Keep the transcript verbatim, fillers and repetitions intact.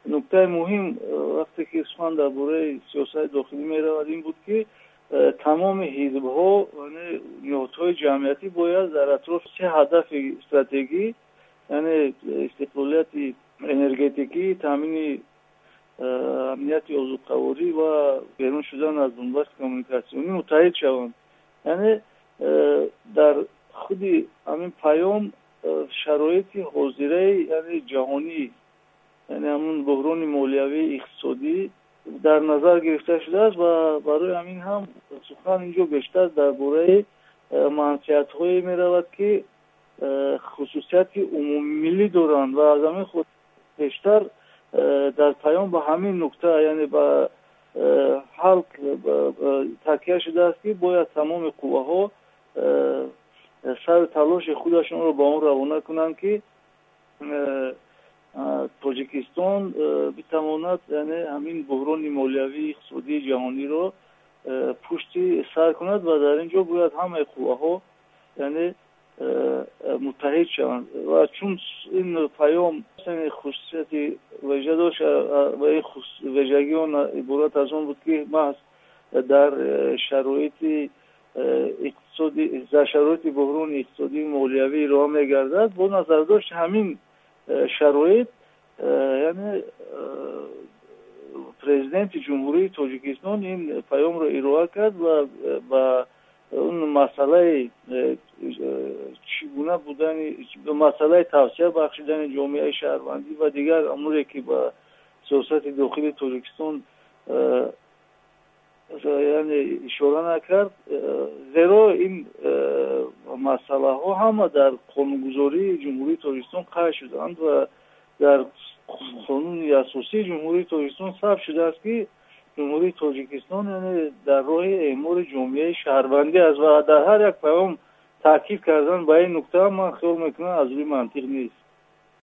نکته مهم وقتی که سخن درباره سیاست داخلی می‌رود این بود که تمام حزب‌ها یعنی نهادهای جمعیتی باید در اطراف سه هدف استراتژی یعنی استقلالیت انرژتیکی، تامین امنیت عضوقواری و بیرون شدن از بنبست کمونیکاسیونی متحد شوند. یعنی در خود همین پیام شرایط حاضره یعنی جهانی یعنی همون بحران مالیوی اقتصادی در نظر گرفته شده است و برای همین هم سخن اینجا بیشتر درباره منفعت‌های می‌رود که خصوصیت عمومی ملی دارند و از همین خود بیشتر در پیام به همین نکته یعنی به حل تاکید شده است که باید تمام قوه‌ها سر تلاش خودشون رو با اون روانه کنند که تاجیکستان بتواند یعنی همین بحران مالیوی اقتصادی جهانی رو پشت سر کند و در اینجا باید همه قوه‌ها یعنی متحد شوند و چون این پیام خصوصیت ویژه داشت و این ویژگی آن عبارت از آن بود که محض در شرایط اقتصادی در شرایط بحران اقتصادی مالیوی راه می‌گردد با نظر داشت همین شرایط یعنی پرزیدنت جمهوری تاجیکستان این پیام را ارائه کرد و با اون مسئله چگونه بودن مسئله توسعه بخشیدن جامعه شهروندی و دیگر اموری که با سیاست داخلی تاجیکستان یعنی اشاره نکرد، زیرا این مسئله ها همه در قانونگذاری جمهوری تاجیکستان قید شدند و در قانون اساسی جمهوری تاجیکستان ثبت شده است که جمهوری تاجیکستان یعنی در راه اعمار جامعه شهروندی است و در هر یک پیام تاکید کردن به این نکته من خیال میکنم از روی منطق نیست.